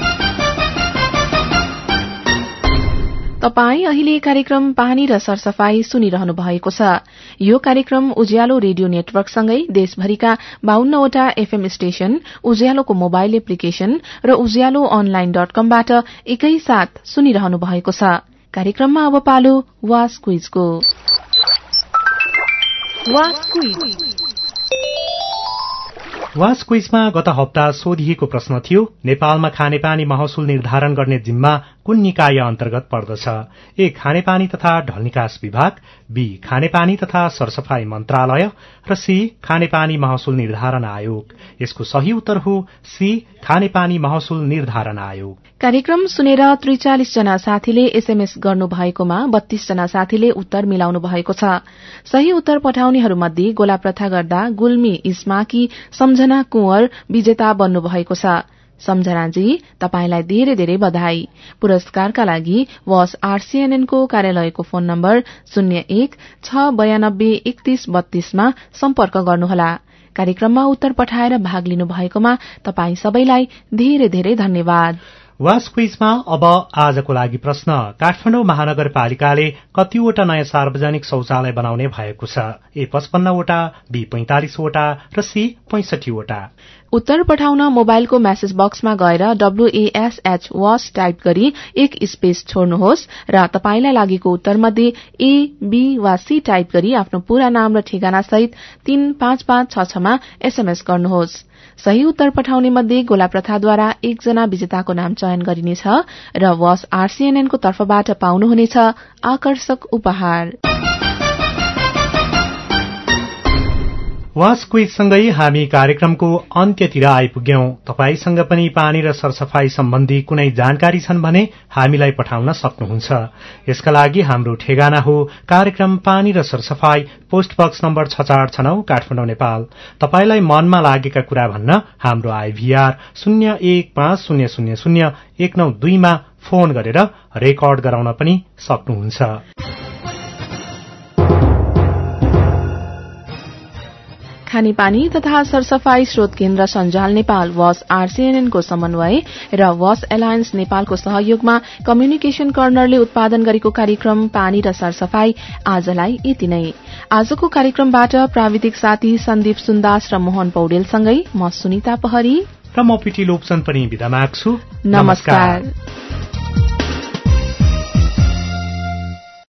तपाई अहिले कार्यक्रम पानी र सरसफाई सुनिरहनु भएको छ। यो कार्यक्रम उज्यालो रेडियो नेटवर्कसँगै देशभरिका बाहन्नवटा एफएम स्टेशन, उज्यालोको मोबाइल एप्लिकेशन र उज्यालो अनलाइन डट कमबाट एकैसाथ सुनिरहनु भएको छ। कार्यक्रममा अब पालो वास क्विजको। वास क्विज वास क्विजमा गत हप्ता सोधिएको प्रश्न थियो, नेपालमा खानेपानी महसुल निर्धारण गर्ने जिम्मा कुन निकाय अन्तर्गत पर्दछ? ए. खानेपानी तथा ढल निकास विभाग, बी. खानेपानी तथा सरसफाई मन्त्रालय र सी. खानेपानी महसुल निर्धारण आयोग। यसको सही उत्तर हो सी. खानेपानी महसुल निर्धारण आयोग। कार्यक्रम सुनेर त्रिचालिस जना साथीले एसएमएस गर्नु भएकोमा बत्तीस जना साथीले उत्तर मिलाउनु भएको छ। सही उत्तर पठाउनेहरूमध्ये गोला प्रथा गर्दा गुल्मी इस्माकी सम्झना कुंवर विजेता बन्नु भएको छ। सम्झनाजी, तपाईंलाई धेरै धेरै बधाई। पुरस्कारका लागि वस आरसीएनएनको कार्यालयको फोन नम्बर शून्य एक छ बयानब्बे एकतीस बत्तीसमा सम्पर्क गर्नुहोला। कार्यक्रममा उत्तर पठाएर भाग लिनु भएकोमा तपाई सबैलाई धेरै धेरै धन्यवाद। वास क्विजमा अब आजको लागि प्रश्न, काठमाडौँ महानगरपालिकाले कतिवटा नयाँ सार्वजनिक शौचालय बनाउने भएको छ? ए. पचपन्नवटा, बी. पैंतालिसवटा र सी. पैंसठीवटा। उत्तर पठाउन मोबाइलको मेसेज बक्समा गएर डब्ल्यूएसएच वास टाइप गरी एक स्पेस छोड्नुहोस् र तपाईंलाई लागेको उत्तरमध्ये ए, बी वा सी टाइप गरी आफ्नो पूरा नाम र ठेगाना सहित तीन पाँच पाँच छ छमा एसएमएस गर्नुहोस्। सही उत्तर पठाउने मध्ये गोला प्रथाद्वारा एकजना विजेताको नाम चयन गरिनेछ र वस आरसीएनएनको तर्फबाट पाउनुहुनेछ आकर्षक उपहार। वास क्विजसँगै हामी कार्यक्रमको अन्त्यतिर आइपुग्यौं। तपाईसँग पनि पानी र सरसफाई सम्बन्धी कुनै जानकारी छन् भने हामीलाई पठाउन सक्नुहुन्छ। यसका लागि हाम्रो ठेगाना हो कार्यक्रम पानी र सरसफाई, पोस्ट बक्स नम्बर छ चार छ नौ, काठमाडौँ, नेपाल। तपाईलाई मनमा लागेका कुरा भन्न हाम्रो आईभीआर शून्य एक पाँच शून्य शून्य शून्य एक नौ दुईमा फोन गरेर रेकर्ड गराउन पनि सक्नुहुन्छ। खानेपानी तथा सरसफाई स्रोत केन्द्र सञ्जाल नेपाल वस आरसीएनएनको समन्वय र वस एलायन्स नेपालको सहयोगमा कम्युनिकेशन कर्नरले उत्पादन गरेको कार्यक्रम पानी र सरसफाई आजलाई यति नै। आजको कार्यक्रमबाट प्राविधिक साथी सन्दीप सुन्दास र मोहन पौडेलसँगै म सुनिता पहरी र म पिटी लोप्सन पनि बिदा माग्छु। नमस्कार।